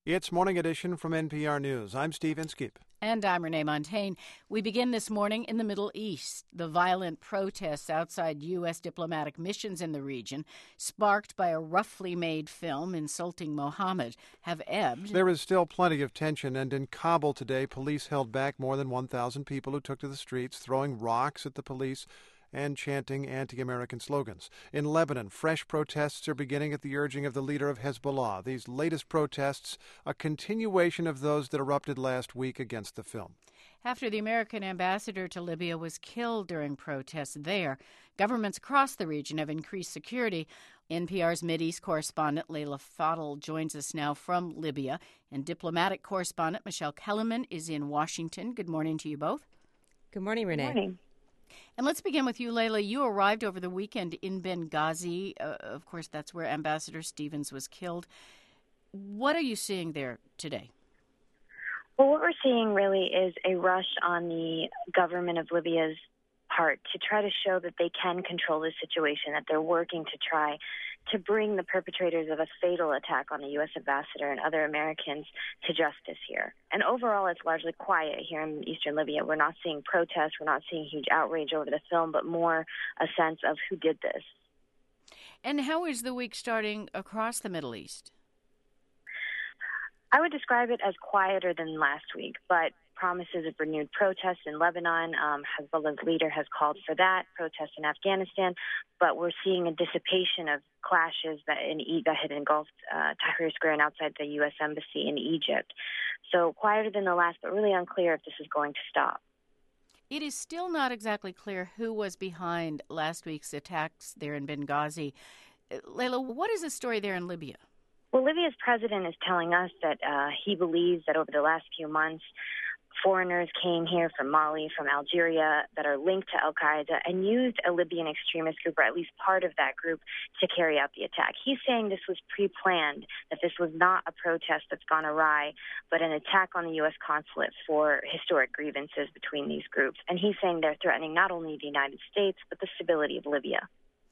It's Morning Edition from NPR News. I'm Steve Inskeep. And I'm Renee Montaigne. We begin this morning in the Middle East. The violent protests outside U.S. diplomatic missions in the region, sparked by a roughly made film insulting Mohammed, have ebbed. There is still plenty of tension, and in Kabul today, police held back more than 1,000 people who took to the streets, throwing rocks at the police and chanting anti-American slogans. In Lebanon, fresh protests are beginning at the urging of the leader of Hezbollah. These latest protests, a continuation of those that erupted last week against the film. After the American ambassador to Libya was killed during protests there, governments across the region have increased security. NPR's Mideast correspondent Leila Fadel joins us now from Libya, and diplomatic correspondent Michelle Kellerman is in Washington. Good morning to you both. Good morning, Renee. Good morning. And let's begin with you, Leila. You arrived over the weekend in Benghazi. Of course, that's where Ambassador Stevens was killed. What are you seeing there today? Well, what we're seeing really is a rush on the government of Libya's part to try to show that they can control the situation, that they're working to try to bring the perpetrators of a fatal attack on the U.S. ambassador and other Americans to justice here. And overall, it's largely quiet here in eastern Libya. We're not seeing protests. We're not seeing huge outrage over the film, but more a sense of who did this. And how is the week starting across the Middle East? I would describe it as quieter than last week, but promises of renewed protests in Lebanon. Hezbollah's leader has called for that, protests in Afghanistan, but we're seeing a dissipation of clashes that had engulfed Tahrir Square and outside the U.S. Embassy in Egypt. So quieter than the last, but really unclear if this is going to stop. It is still not exactly clear who was behind last week's attacks there in Benghazi. Leila, what is the story there in Libya? Well, Libya's president is telling us that he believes that over the last few months, foreigners came here from Mali, from Algeria, that are linked to al-Qaeda and used a Libyan extremist group, or at least part of that group, to carry out the attack. He's saying this was pre-planned, that this was not a protest that's gone awry, but an attack on the U.S. consulate for historic grievances between these groups. And he's saying they're threatening not only the United States, but the stability of Libya.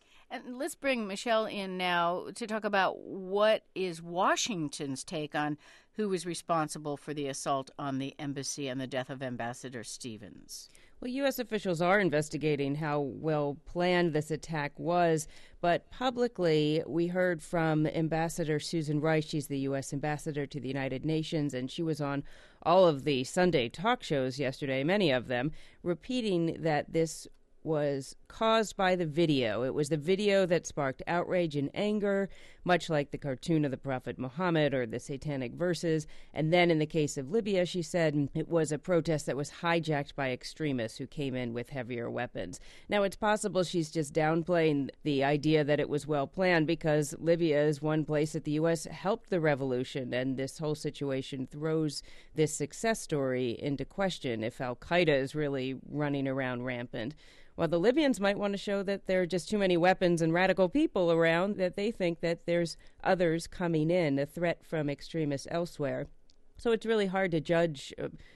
And let's bring Michelle in now to talk about what is Washington's take on who was responsible for the assault on the embassy and the death of Ambassador Stevens. Well, U.S. officials are investigating how well planned this attack was, but publicly we heard from Ambassador Susan Rice. She's the U.S. ambassador to the United Nations, and she was on all of the Sunday talk shows yesterday, many of them, repeating that this was caused by the video. It was the video that sparked outrage and anger, much like the cartoon of the Prophet Muhammad or the satanic verses. And then in the case of Libya, she said it was a protest that was hijacked by extremists who came in with heavier weapons. Now, it's possible she's just downplaying the idea that it was well planned, because Libya is one place that the U.S. helped the revolution, and this whole situation throws this success story into question if al-Qaeda is really running around rampant. Well, the Libyans might want to show that there are just too many weapons and radical people around, that they think that there's others coming in, a threat from extremists elsewhere. So it's really hard to judge,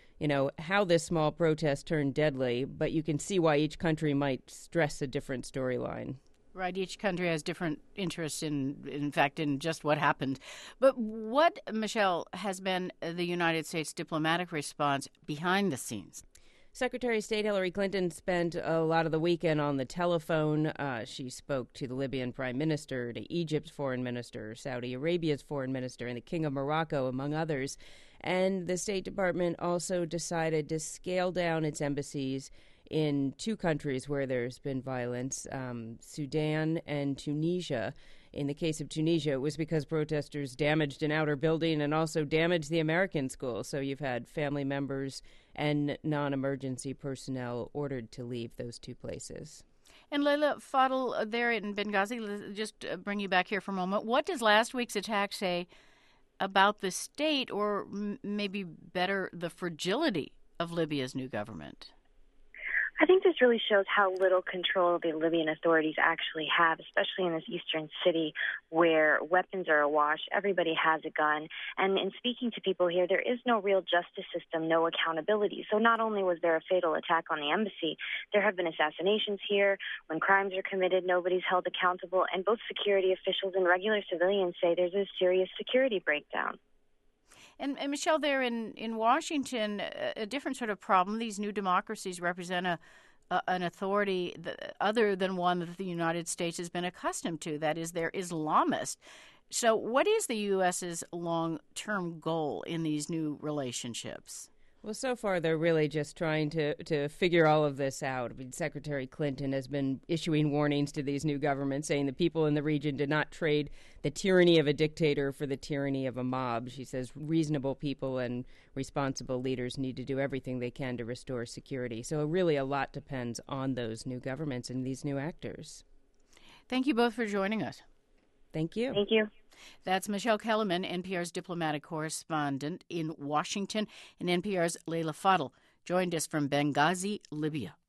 how this small protest turned deadly, but you can see why each country might stress a different storyline. Right, each country has different interests in fact, in just what happened. But what, Michelle, has been the United States diplomatic response behind the scenes? Secretary of State Hillary Clinton spent a lot of the weekend on the telephone. She spoke to the Libyan prime minister, to Egypt's foreign minister, Saudi Arabia's foreign minister, and the King of Morocco, among others. And the State Department also decided to scale down its embassies in two countries where there's been violence, Sudan and Tunisia. In the case of Tunisia, it was because protesters damaged an outer building and also damaged the American school. So you've had family members and non-emergency personnel ordered to leave those two places. And Leila Fadel, there in Benghazi, just bring you back here for a moment. What does last week's attack say about the state, or maybe better, the fragility of Libya's new government? I think this really shows how little control the Libyan authorities actually have, especially in this eastern city where weapons are awash. Everybody has a gun. And in speaking to people here, there is no real justice system, no accountability. So not only was there a fatal attack on the embassy, there have been assassinations here. When crimes are committed, nobody's held accountable. And both security officials and regular civilians say there's a serious security breakdown. And Michelle, there in Washington, a different sort of problem. These new democracies represent an authority other than one that the United States has been accustomed to. That is, they're Islamist. So what is the U.S.'s long-term goal in these new relationships? Well, so far they're really just trying to figure all of this out. I mean, Secretary Clinton has been issuing warnings to these new governments, saying the people in the region did not trade the tyranny of a dictator for the tyranny of a mob. She says reasonable people and responsible leaders need to do everything they can to restore security. So really a lot depends on those new governments and these new actors. Thank you both for joining us. Thank you. Thank you. That's Michelle Kellerman, NPR's diplomatic correspondent in Washington, and NPR's Leila Fadel joined us from Benghazi, Libya.